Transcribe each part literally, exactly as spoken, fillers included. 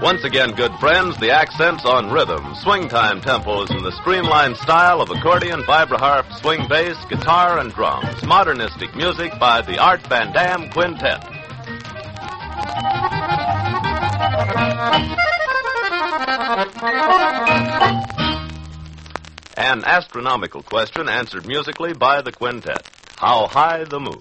Once again, good friends, the accents on rhythm, swing time tempos, and the streamlined style of accordion, vibraharp, swing bass, guitar, and drums. Modernistic music by the Art Van Dam Quintet. An astronomical question answered musically by the quintet. How high the moon?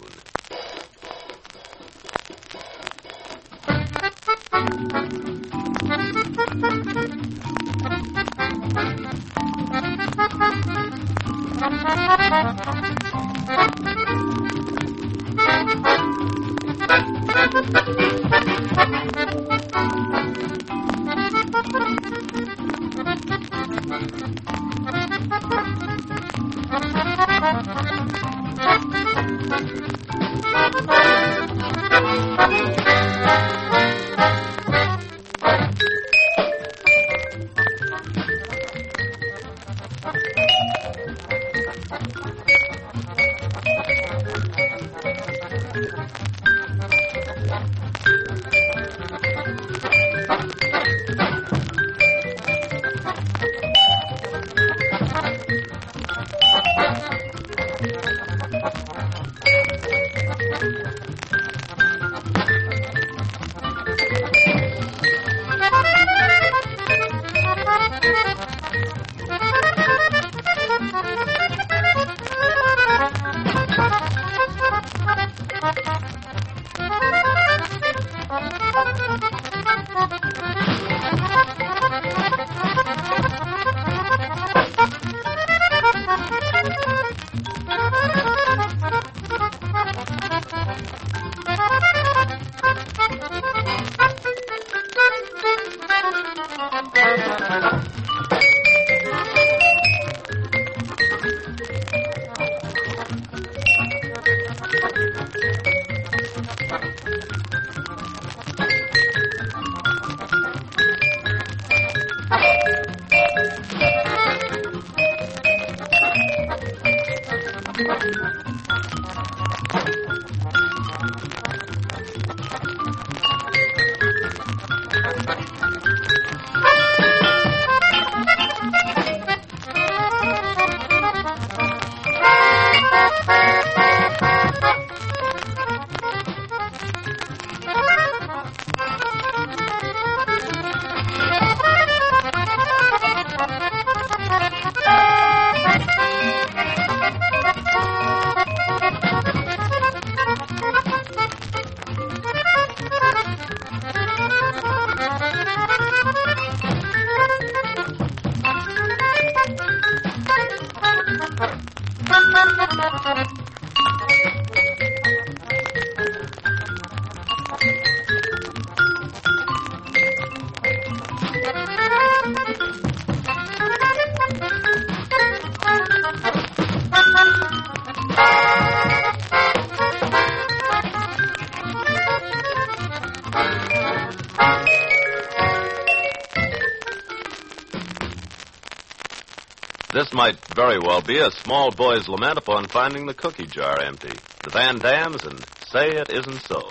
This might very well be a small boy's lament upon finding the cookie jar empty. The Van Dams and Say It Isn't So.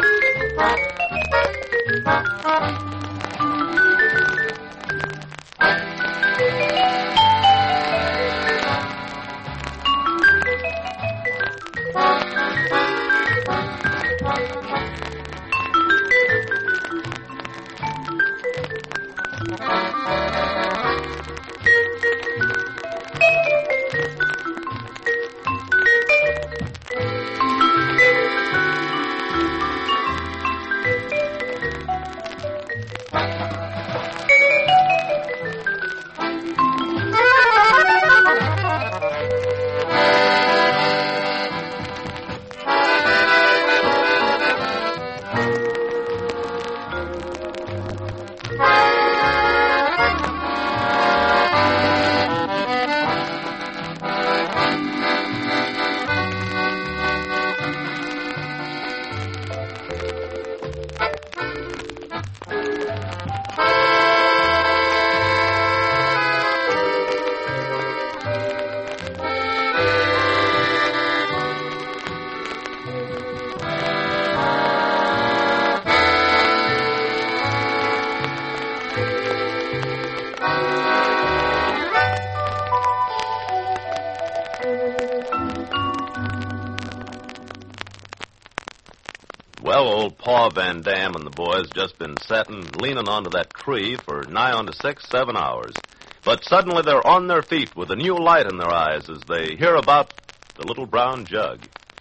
Well, old Pa Van Dam and the boys just been setting, leaning onto that tree for nigh on to six, seven hours. But suddenly they're on their feet with a new light in their eyes as they hear about the little brown jug.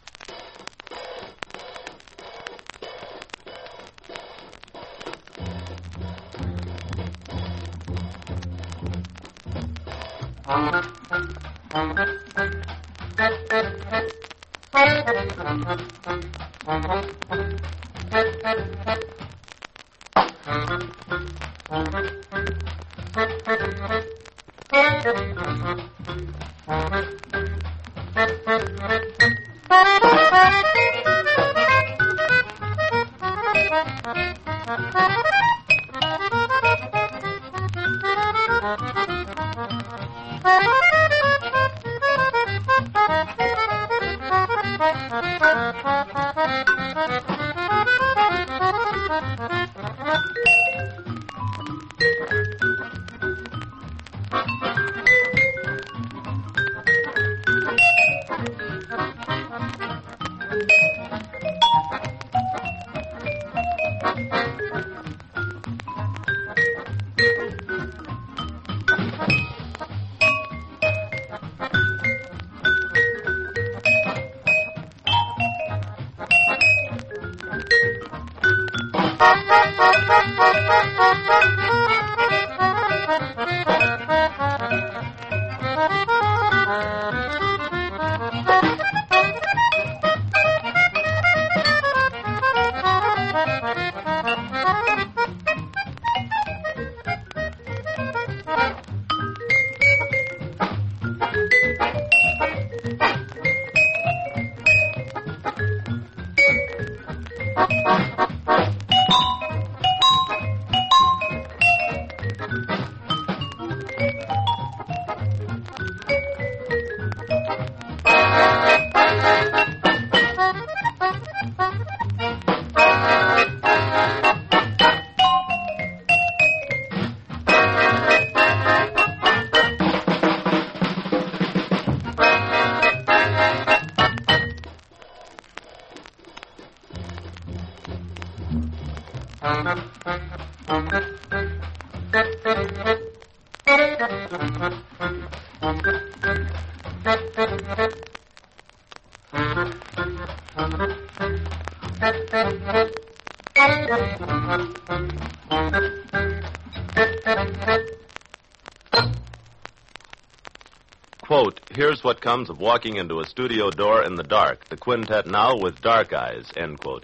Quote, here's what comes of walking into a studio door in the dark. The quintet now with dark eyes, end quote.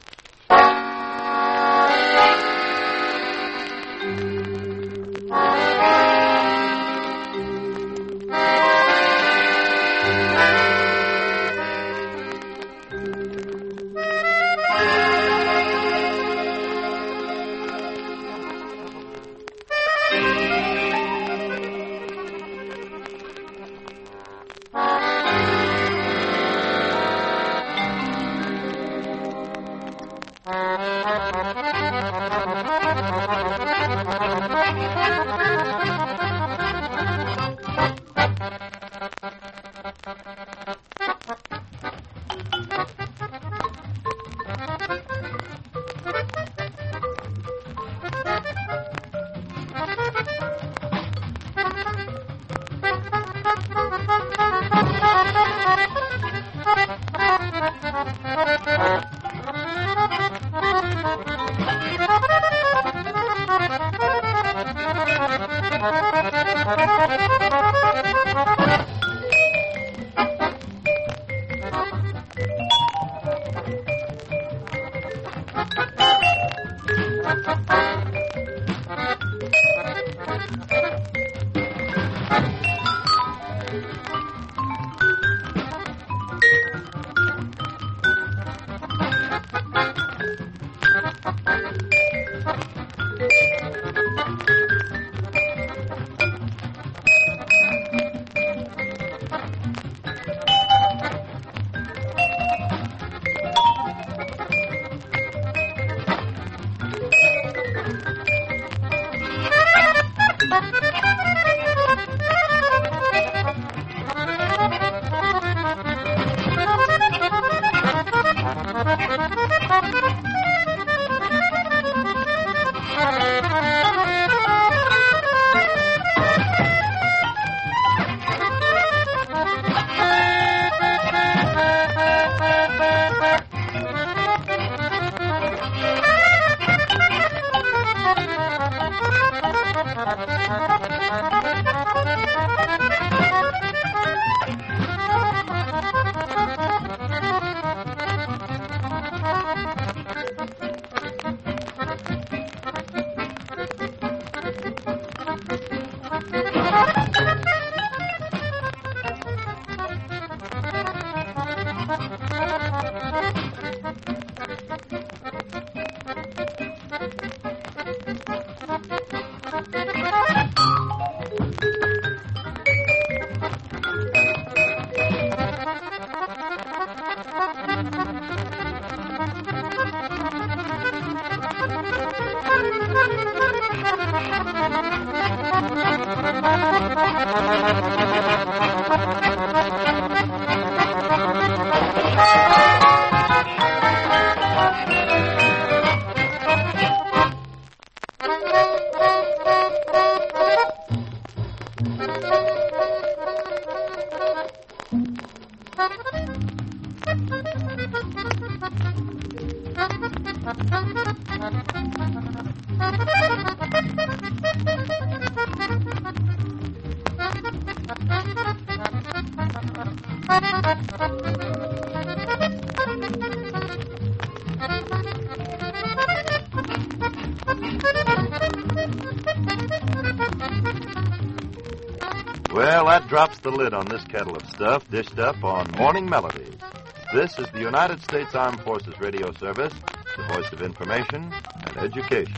Uh... Well, that drops the lid on this kettle of stuff dished up on Morning Melodies. This is the United States Armed Forces Radio Service, the voice of information and education.